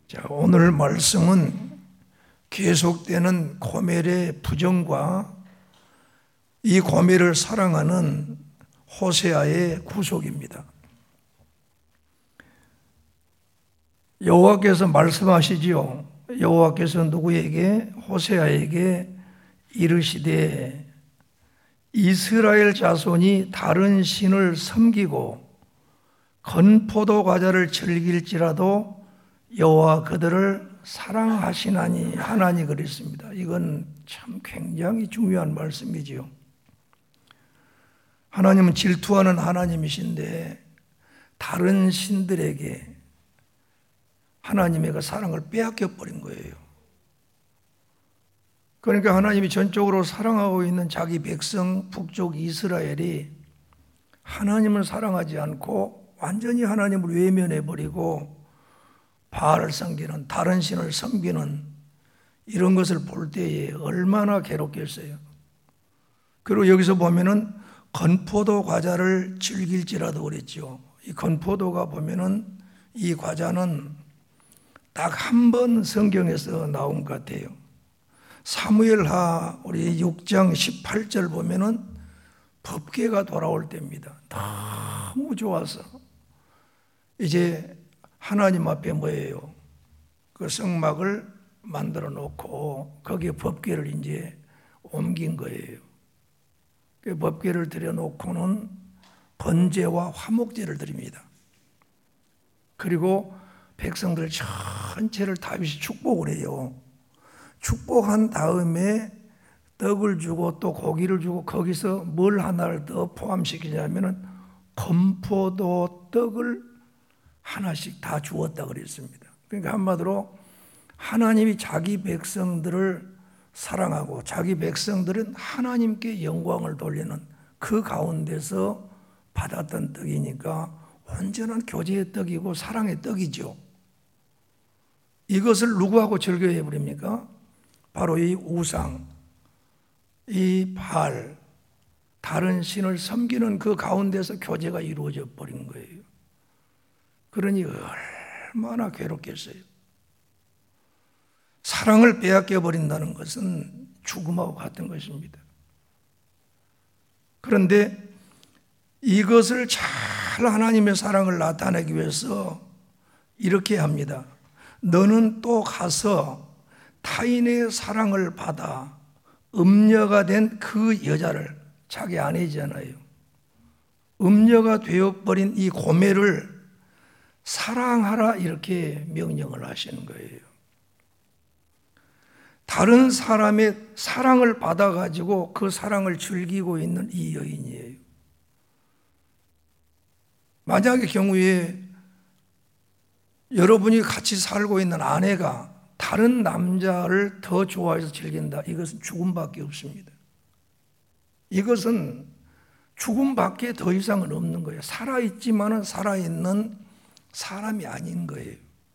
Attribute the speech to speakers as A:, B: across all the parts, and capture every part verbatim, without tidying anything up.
A: 자, 오늘 말씀은 계속되는 고멜의 부정과 이 고멜을 사랑하는 호세아의 구속입니다. 여호와께서 말씀하시지요. 여호와께서 누구에게? 호세아에게 이르시되 이스라엘 자손이 다른 신을 섬기고 건포도 과자를 즐길지라도 여호와 그들을 사랑하시나니 하나니 그랬습니다. 이건 참 굉장히 중요한 말씀이지요. 하나님은 질투하는 하나님이신데 다른 신들에게 하나님의 그 사랑을 빼앗겨 버린 거예요. 그러니까 하나님이 전적으로 사랑하고 있는 자기 백성 북쪽 이스라엘이 하나님을 사랑하지 않고 완전히 하나님을 외면해 버리고 바알을 섬기는, 다른 신을 섬기는 이런 것을 볼 때에 얼마나 괴롭겠어요. 그리고 여기서 보면은 건포도 과자를 즐길지라도 그랬죠. 이 건포도가 보면은 이 과자는 딱 한 번 성경에서 나온 것 같아요. 사무엘하 우리 육 장 십팔 절 보면은 법궤가 돌아올 때입니다. 너무 좋아서 이제 하나님 앞에 뭐예요? 그 성막을 만들어 놓고 거기에 법궤를 이제 옮긴 거예요. 그 법궤를 들여놓고는 번제와 화목제를 드립니다. 그리고 백성들 전체를 다윗이 축복을 해요. 축복한 다음에 떡을 주고 또 고기를 주고 거기서 뭘 하나를 더 포함시키냐면은 건포도 떡을 하나씩 다 주었다 그랬습니다. 그러니까 한마디로 하나님이 자기 백성들을 사랑하고 자기 백성들은 하나님께 영광을 돌리는 그 가운데서 받았던 떡이니까 온전한 교제의 떡이고 사랑의 떡이죠. 이것을 누구하고 절교해 버립니까? 바로 이 우상, 이 바알, 다른 신을 섬기는 그 가운데서 교제가 이루어져 버린 거예요. 그러니 얼마나 괴롭겠어요. 사랑을 빼앗겨 버린다는 것은 죽음하고 같은 것입니다. 그런데 이것을 잘 하나님의 사랑을 나타내기 위해서 이렇게 합니다. 너는 또 가서 타인의 사랑을 받아 음녀가 된 그 여자를, 자기 아내잖아요, 음녀가 되어버린 이 고멜을 사랑하라 이렇게 명령을 하시는 거예요. 다른 사람의 사랑을 받아가지고 그 사랑을 즐기고 있는 이 여인이에요. 만약의 경우에 여러분이 같이 살고 있는 아내가 다른 남자를 더 좋아해서 즐긴다, 이것은 죽음밖에 없습니다. 이것은 죽음밖에 더 이상은 없는 거예요. 살아있지만은 살아있는 사람이 아닌 거예요.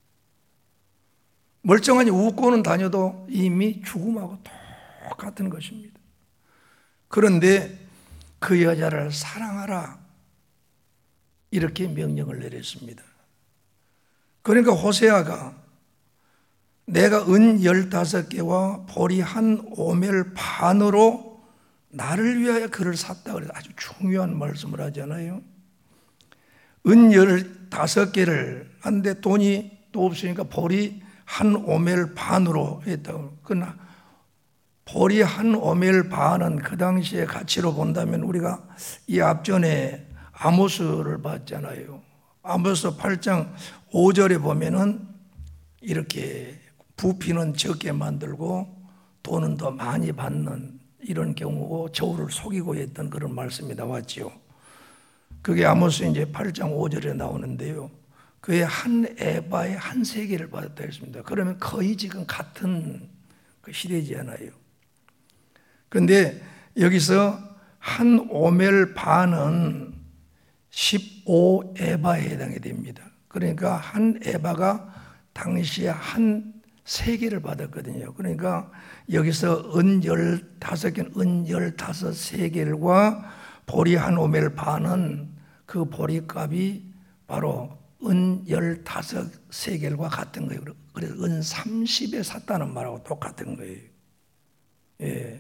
A: 멀쩡하니 웃고는 다녀도 이미 죽음하고 똑같은 것입니다. 그런데 그 여자를 사랑하라 이렇게 명령을 내렸습니다. 그러니까 호세아가 내가 은 열다섯 개와 보리 한 오멜 반으로 나를 위하여 그를 샀다 그래서 아주 중요한 말씀을 하잖아요. 은 열다섯 개를 한데 돈이 또 없으니까 보리 한 오멜 반으로 했다고. 그러나 보리 한 오멜 반은 그 당시의 가치로 본다면 우리가 이 앞전에 아모스를 봤잖아요. 아모스 팔 장 오 절에 보면은 이렇게 부피는 적게 만들고 돈은 더 많이 받는 이런 경우고 저울을 속이고 했던 그런 말씀이 나왔지요. 그게 아모스 이제 팔 장 오 절에 나오는데요. 그의 한 에바에 한 세겔을 받았다 했습니다. 그러면 거의 지금 같은 그 시대잖아요. 그런데 여기서 한 오멜 반은 십오 에바에 해당이 됩니다. 그러니까 한 에바가 당시에 한 세겔을 받았거든요. 그러니까 여기서 은 열다섯 개, 은 열다섯 세겔과 보리 한 오멜 반은 그 보리값이 바로 은 열다섯 세겔과 같은 거예요. 그래서 은 삼십에 샀다는 말하고 똑같은 거예요. 예.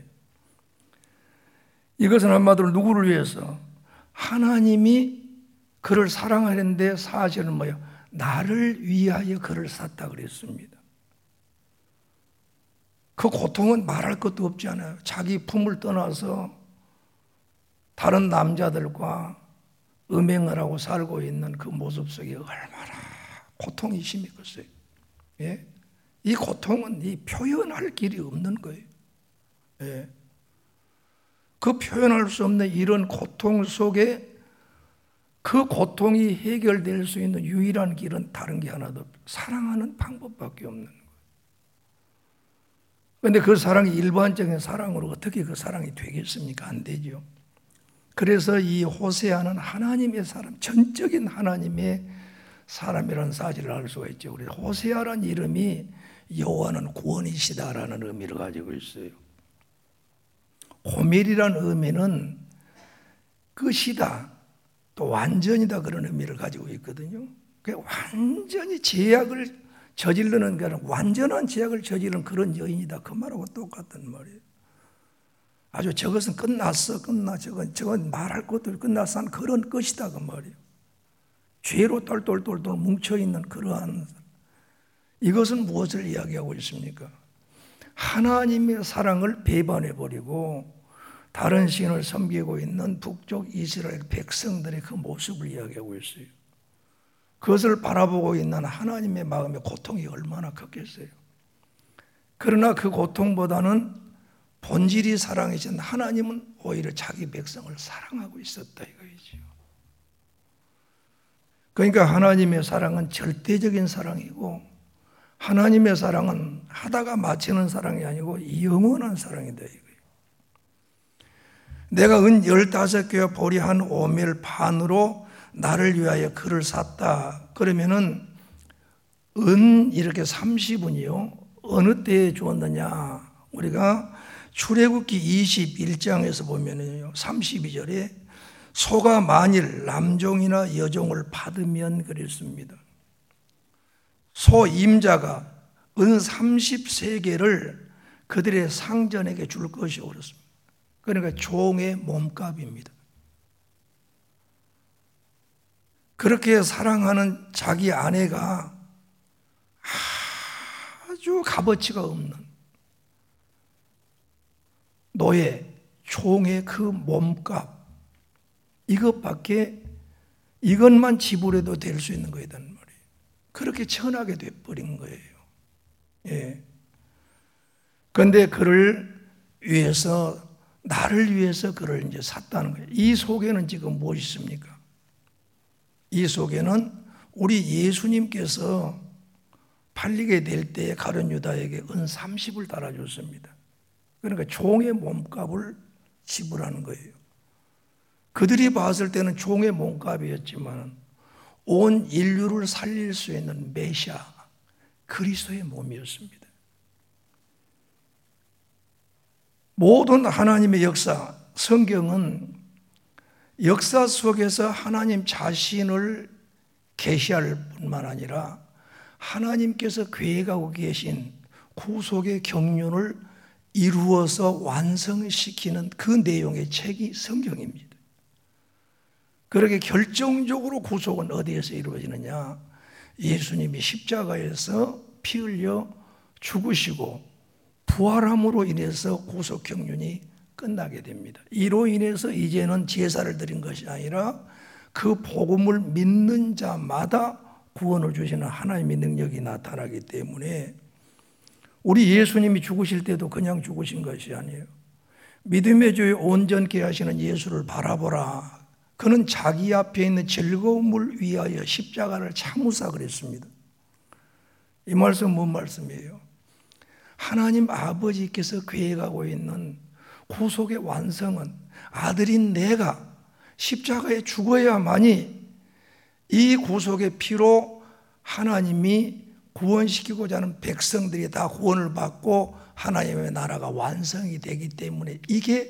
A: 이것은 한마디로 누구를 위해서? 하나님이 그를 사랑하는데 사실은 뭐예요? 나를 위하여 그를 샀다 그랬습니다. 그 고통은 말할 것도 없지 않아요. 자기 품을 떠나서 다른 남자들과 음행을 하고 살고 있는 그 모습 속에 얼마나 고통이 심했겠어요. 예? 이 고통은 이 표현할 길이 없는 거예요. 예. 그 표현할 수 없는 이런 고통 속에 그 고통이 해결될 수 있는 유일한 길은 다른 게 하나도 없어요. 사랑하는 방법밖에 없는 거예요. 그런데 그 사랑이 일반적인 사랑으로 어떻게 그 사랑이 되겠습니까? 안 되죠. 그래서 이 호세아는 하나님의 사람, 전적인 하나님의 사람이라는 사실을 알 수가 있죠. 우리 호세아라는 이름이 여호와는 구원이시다라는 의미를 가지고 있어요. 호멜이라는 의미는 끝이다, 또 완전이다 그런 의미를 가지고 있거든요. 완전히 죄악을 저지르는 게 아니라 완전한 죄악을 저지르는 그런 여인이다 그 말하고 똑같단 말이에요. 아주 저것은 끝났어, 끝나, 저건, 저건 말할 것도 없이 끝났어 한 그런 것이다 그 말이에요. 죄로 똘똘똘똘 뭉쳐있는 그러한, 이것은 무엇을 이야기하고 있습니까? 하나님의 사랑을 배반해버리고 다른 신을 섬기고 있는 북쪽 이스라엘 백성들의 그 모습을 이야기하고 있어요. 그것을 바라보고 있는 하나님의 마음의 고통이 얼마나 컸겠어요. 그러나 그 고통보다는 본질이 사랑이신 하나님은 오히려 자기 백성을 사랑하고 있었다 이거이죠. 그러니까 하나님의 사랑은 절대적인 사랑이고 하나님의 사랑은 하다가 마치는 사랑이 아니고 영원한 사랑이다 이거예요. 내가 은 열다섯 개와 보리 한 오멜 반으로 나를 위하여 그를 샀다. 그러면은 은 이렇게 삼십 은이요. 어느 때에 주었느냐? 우리가 출애굽기 이십일 장에서 보면은요. 삼십이 절에 소가 만일 남종이나 여종을 받으면 그랬습니다. 소 임자가 은 삼십 세겔을 그들의 상전에게 줄 것이오 그랬습니다. 그러니까 종의 몸값입니다. 그렇게 사랑하는 자기 아내가 아주 값어치가 없는 노예, 종의 그 몸값, 이것밖에, 이것만 지불해도 될 수 있는 거이단 말이에요. 그렇게 천하게 돼버린 거예요. 예. 그런데 그를 위해서, 나를 위해서 그를 이제 샀다는 거예요. 이 속에는 지금 무엇이 있습니까? 이 속에는 우리 예수님께서 팔리게 될 때에 가룟 유다에게 은 삼십을 달아줬습니다. 그러니까 종의 몸값을 지불하는 거예요. 그들이 봤을 때는 종의 몸값이었지만 온 인류를 살릴 수 있는 메시아, 그리스도의 몸이었습니다. 모든 하나님의 역사, 성경은 역사 속에서 하나님 자신을 계시할 뿐만 아니라 하나님께서 계획하고 계신 구속의 경륜을 이루어서 완성시키는 그 내용의 책이 성경입니다. 그렇게 결정적으로 구속은 어디에서 이루어지느냐? 예수님이 십자가에서 피 흘려 죽으시고 부활함으로 인해서 구속 경륜이 끝나게 됩니다. 이로 인해서 이제는 제사를 드린 것이 아니라 그 복음을 믿는 자마다 구원을 주시는 하나님의 능력이 나타나기 때문에 우리 예수님이 죽으실 때도 그냥 죽으신 것이 아니에요. 믿음의 주에 온전케 하시는 예수를 바라보라. 그는 자기 앞에 있는 즐거움을 위하여 십자가를 참으사 그랬습니다. 이 말씀은 뭔 말씀이에요? 하나님 아버지께서 계획하고 있는 구속의 완성은 아들인 내가 십자가에 죽어야만이 이 구속의 피로 하나님이 구원시키고자 하는 백성들이 다 구원을 받고 하나님의 나라가 완성이 되기 때문에 이게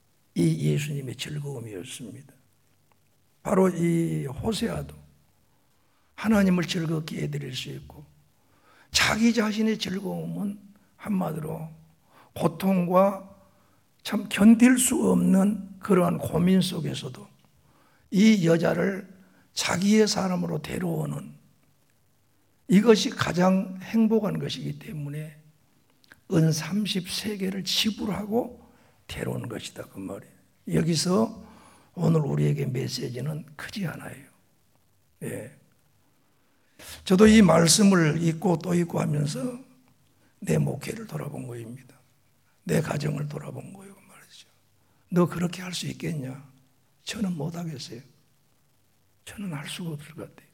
A: 이 예수님의 즐거움이었습니다. 바로 이 호세아도 하나님을 즐겁게 해드릴 수 있고, 자기 자신의 즐거움은 한마디로 고통과 참 견딜 수 없는 그러한 고민 속에서도 이 여자를 자기의 사람으로 데려오는, 이것이 가장 행복한 것이기 때문에 은 삼십세 개를 지불하고 데려온 것이다, 그 말이에요. 여기서 오늘 우리에게 메시지는 크지 않아요. 예. 저도 이 말씀을 읽고 또 읽고 하면서 내 목회를 돌아본 거입니다. 내 가정을 돌아본 거예요, 말이죠. 너 그렇게 할 수 있겠냐? 저는 못 하겠어요. 저는 할 수가 없을 것 같아요.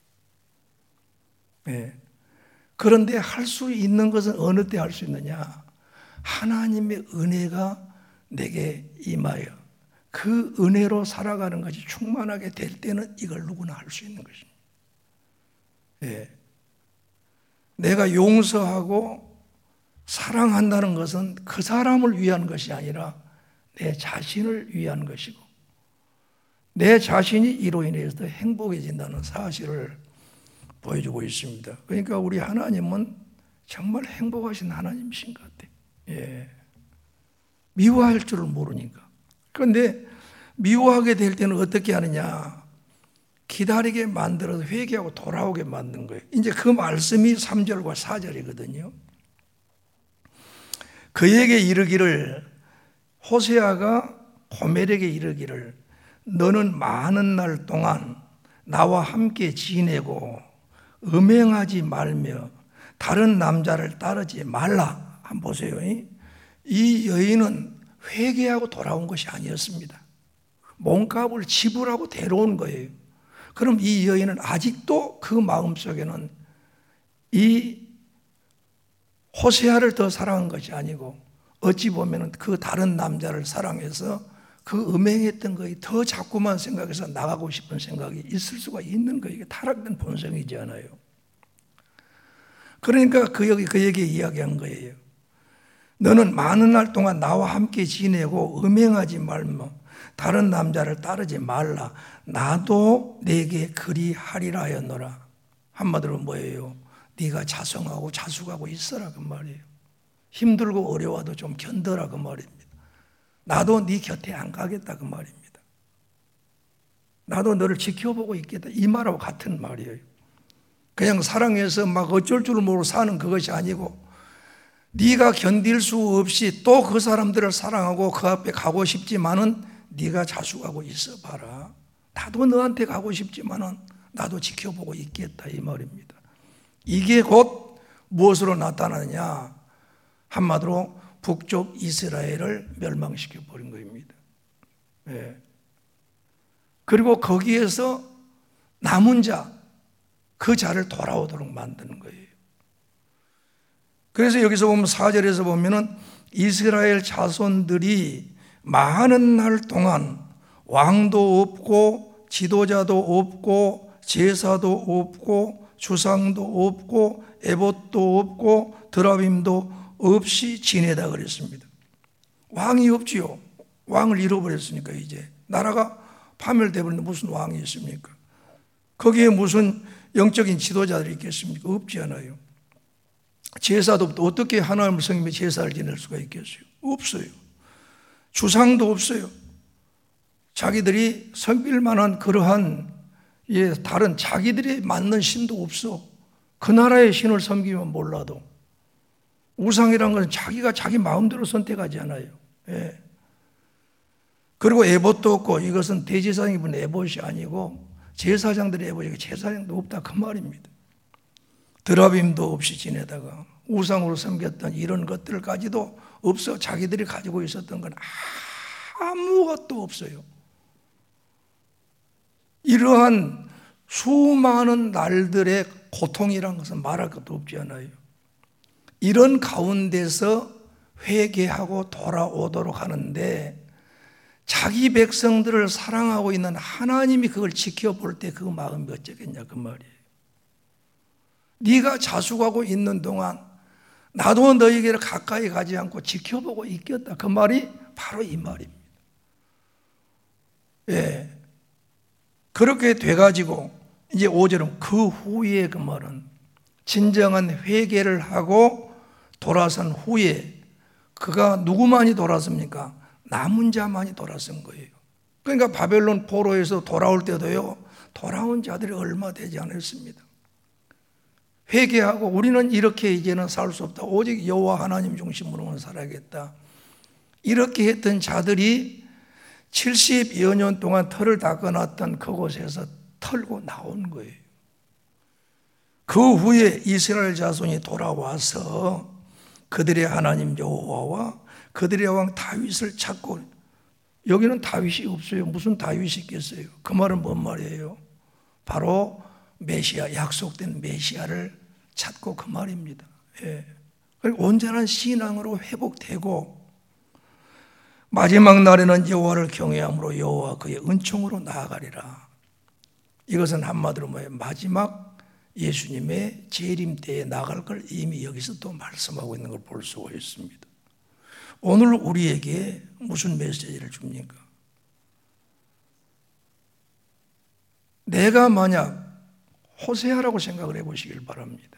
A: 예. 그런데 할 수 있는 것은 어느 때 할 수 있느냐? 하나님의 은혜가 내게 임하여 그 은혜로 살아가는 것이 충만하게 될 때는 이걸 누구나 할 수 있는 것입니다. 예. 내가 용서하고 사랑한다는 것은 그 사람을 위한 것이 아니라 내 자신을 위한 것이고, 내 자신이 이로 인해서 행복해진다는 사실을 보여주고 있습니다. 그러니까 우리 하나님은 정말 행복하신 하나님이신 것 같아요. 예. 미워할 줄을 모르니까. 그런데 미워하게 될 때는 어떻게 하느냐? 기다리게 만들어서 회개하고 돌아오게 만든 거예요. 이제 그 말씀이 삼 절과 사 절이거든요. 그에게 이르기를, 호세아가 고멜에게 이르기를, 너는 많은 날 동안 나와 함께 지내고 음행하지 말며 다른 남자를 따르지 말라. 한번 보세요. 이 여인은 회개하고 돌아온 것이 아니었습니다. 몸값을 지불하고 데려온 거예요. 그럼 이 여인은 아직도 그 마음속에는 이 호세아를 더 사랑한 것이 아니고, 어찌 보면 그 다른 남자를 사랑해서 그 음행했던 것이 더 자꾸만 생각해서 나가고 싶은 생각이 있을 수가 있는 거예요. 이게 타락된 본성이지 않아요. 그러니까 그 여기 그에게 이야기한 거예요. 너는 많은 날 동안 나와 함께 지내고 음행하지 말며 다른 남자를 따르지 말라. 나도 내게 그리하리라 하였노라. 한마디로 뭐예요? 네가 자성하고 자숙하고 있어라, 그 말이에요. 힘들고 어려워도 좀 견뎌라, 그 말입니다. 나도 네 곁에 안 가겠다, 그 말입니다. 나도 너를 지켜보고 있겠다, 이 말하고 같은 말이에요. 그냥 사랑해서 막 어쩔 줄 모르고 사는 그것이 아니고, 네가 견딜 수 없이 또 그 사람들을 사랑하고 그 앞에 가고 싶지만은 네가 자숙하고 있어 봐라. 나도 너한테 가고 싶지만은 나도 지켜보고 있겠다, 이 말입니다. 이게 곧 무엇으로 나타나느냐? 한마디로 북쪽 이스라엘을 멸망시켜 버린 것입니다. 예. 그리고 거기에서 남은 자, 그 자를 돌아오도록 만드는 거예요. 그래서 여기서 보면 사 절에서 보면은 이스라엘 자손들이 많은 날 동안 왕도 없고 지도자도 없고 제사도 없고 주상도 없고 에봇도 없고 드라빔도 없이 지내다 그랬습니다. 왕이 없지요. 왕을 잃어버렸으니까 이제 나라가 파멸되버렸는데 무슨 왕이 있습니까? 거기에 무슨 영적인 지도자들이 있겠습니까? 없지 않아요. 제사도 없고 어떻게 하나님을 섬기며 제사를 지낼 수가 있겠어요? 없어요. 주상도 없어요. 자기들이 섬길 만한 그러한 예, 다른 자기들이 맞는 신도 없어. 그 나라의 신을 섬기면 몰라도 우상이라는 것은 자기가 자기 마음대로 선택하지 않아요. 예. 그리고 에봇도 없고, 이것은 대제사장이 입은 에봇이 아니고 제사장들의 에봇이고 제사장도 없다, 그 말입니다. 드라빔도 없이 지내다가 우상으로 섬겼던 이런 것들까지도 없어. 자기들이 가지고 있었던 건 아무것도 없어요. 이러한 수많은 날들의 고통이란 것은 말할 것도 없지 않아요. 이런 가운데서 회개하고 돌아오도록 하는데, 자기 백성들을 사랑하고 있는 하나님이 그걸 지켜볼 때 그 마음이 어쩌겠냐, 그 말이에요. 네가 자숙하고 있는 동안 나도 너에게를 가까이 가지 않고 지켜보고 있겠다, 그 말이 바로 이 말입니다. 예. 그렇게 돼가지고 이제 오 절은 그 후에 그 말은 진정한 회개를 하고 돌아선 후에 그가 누구만이 돌아섭니까? 남은 자만이 돌아선 거예요. 그러니까 바벨론 포로에서 돌아올 때도요, 돌아온 자들이 얼마 되지 않았습니다. 회개하고 우리는 이렇게 이제는 살 수 없다. 오직 여호와 하나님 중심으로만 살아야겠다. 이렇게 했던 자들이 칠십여 년 동안 털을 닦아놨던 그곳에서 털고 나온 거예요. 그 후에 이스라엘 자손이 돌아와서 그들의 하나님 여호와와 그들의 왕 다윗을 찾고, 여기는 다윗이 없어요. 무슨 다윗이 있겠어요? 그 말은 뭔 말이에요? 바로 메시아, 약속된 메시아를 찾고 그 말입니다. 예. 온전한 신앙으로 회복되고 마지막 날에는 여호와를 경외함으로 여호와 그의 은총으로 나아가리라. 이것은 한마디로 뭐예요? 마지막 예수님의 재림 때에 나갈 걸 이미 여기서 또 말씀하고 있는 걸 볼 수가 있습니다. 오늘 우리에게 무슨 메시지를 줍니까? 내가 만약 호세아라고 생각을 해보시길 바랍니다.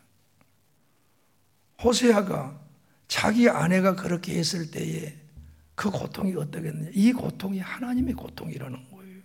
A: 호세아가 자기 아내가 그렇게 했을 때에 그 고통이 어떻겠느냐? 이 고통이 하나님의 고통이라는 거예요.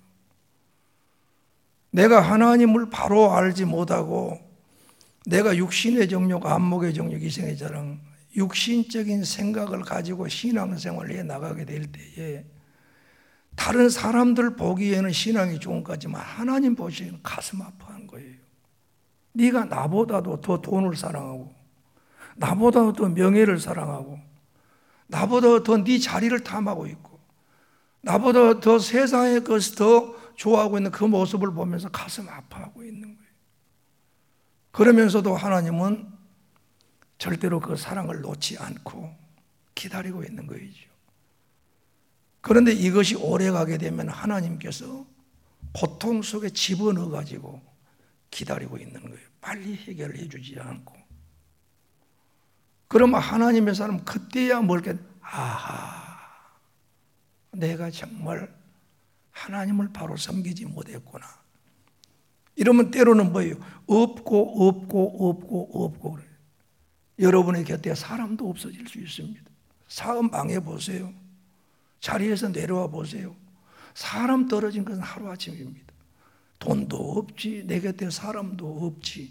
A: 내가 하나님을 바로 알지 못하고 내가 육신의 정욕, 안목의 정욕, 이생의 자랑, 육신적인 생각을 가지고 신앙생활을 해 나가게 될 때에 다른 사람들 보기에는 신앙이 좋은 것 같지만 하나님 보시기에는 가슴 아파한 거예요. 네가 나보다도 더 돈을 사랑하고 나보다도 더 명예를 사랑하고 나보다 더 네 자리를 탐하고 있고 나보다 더 세상의 것을 더 좋아하고 있는 그 모습을 보면서 가슴 아파하고 있는 거예요. 그러면서도 하나님은 절대로 그 사랑을 놓지 않고 기다리고 있는 거이죠. 그런데 이것이 오래가게 되면 하나님께서 고통 속에 집어넣어 가지고 기다리고 있는 거예요. 빨리 해결해 주지 않고. 그러면 하나님의 사람 그때야 뭘까? 아하, 내가 정말 하나님을 바로 섬기지 못했구나. 이러면 때로는 뭐예요? 없고 없고 없고 없고 그래요. 여러분의 곁에 사람도 없어질 수 있습니다. 사업 망해보세요. 자리에서 내려와 보세요. 사람 떨어진 것은 하루아침입니다. 돈도 없지, 내 곁에 사람도 없지,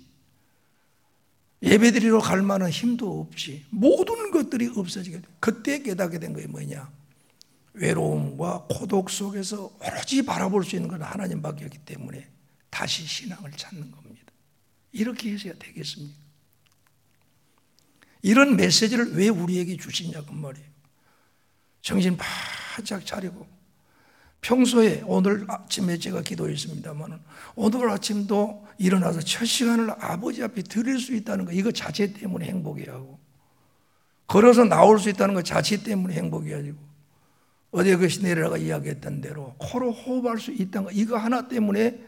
A: 예배드리러 갈 만한 힘도 없지, 모든 것들이 없어지게 돼. 그때 깨닫게 된 거예요. 뭐냐? 외로움과 고독 속에서 오로지 바라볼 수 있는 건 하나님밖에 없기 때문에 다시 신앙을 찾는 겁니다. 이렇게 해서야 되겠습니까? 이런 메시지를 왜 우리에게 주시냐고 말이에요. 정신 바짝 차리고, 평소에 오늘 아침에 제가 기도했습니다만 오늘 아침도 일어나서 첫 시간을 아버지 앞에 드릴 수 있다는 거, 이거 자체 때문에 행복해야 하고, 걸어서 나올 수 있다는 거 자체 때문에 행복해야 하고, 어제 그 시내라가 이야기했던 대로 코로 호흡할 수 있다는 거, 이거 하나 때문에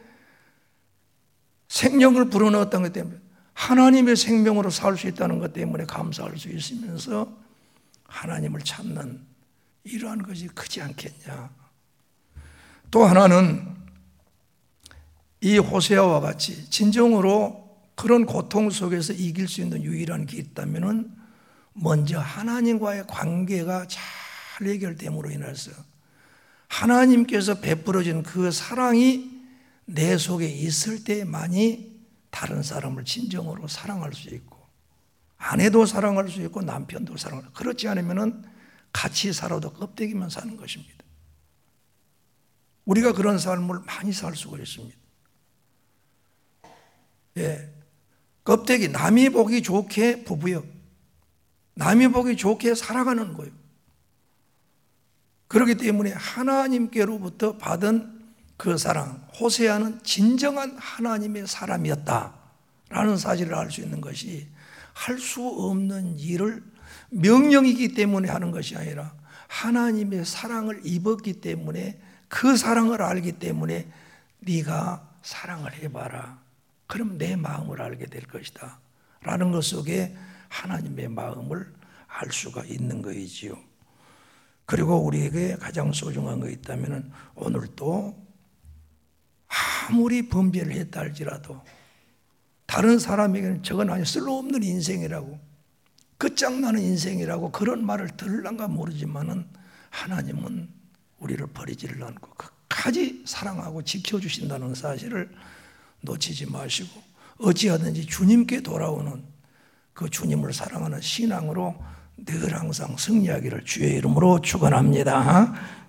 A: 생명을 불어넣었다는 것 때문에, 하나님의 생명으로 살 수 있다는 것 때문에 감사할 수 있으면서 하나님을 찾는 이러한 것이 크지 않겠냐. 또 하나는 이 호세아와 같이 진정으로 그런 고통 속에서 이길 수 있는 유일한 길이 있다면 먼저 하나님과의 관계가 잘 해결됨으로 인해서 하나님께서 베풀어진 그 사랑이 내 속에 있을 때만이 다른 사람을 진정으로 사랑할 수 있고, 아내도 사랑할 수 있고 남편도 사랑할 수 있고, 그렇지 않으면 같이 살아도 껍데기만 사는 것입니다. 우리가 그런 삶을 많이 살 수가 있습니다. 예, 껍데기, 남이 보기 좋게 부부요, 남이 보기 좋게 살아가는 거예요. 그렇기 때문에 하나님께로부터 받은 그 사랑, 호세아는 진정한 하나님의 사람이었다라는 사실을 알 수 있는 것이, 할 수 없는 일을 명령이기 때문에 하는 것이 아니라 하나님의 사랑을 입었기 때문에, 그 사랑을 알기 때문에 네가 사랑을 해봐라, 그럼 내 마음을 알게 될 것이다 라는 것 속에 하나님의 마음을 알 수가 있는 것이지요. 그리고 우리에게 가장 소중한 거 있다면 오늘 또 아무리 범죄를 했다 할지라도 다른 사람에게는 저건 아주 쓸모없는 인생이라고, 끝장나는 인생이라고 그런 말을 들을란가 모르지만은 하나님은 우리를 버리지를 않고 끝까지 사랑하고 지켜주신다는 사실을 놓치지 마시고 어찌하든지 주님께 돌아오는 그 주님을 사랑하는 신앙으로 늘 항상 승리하기를 주의 이름으로 축원합니다.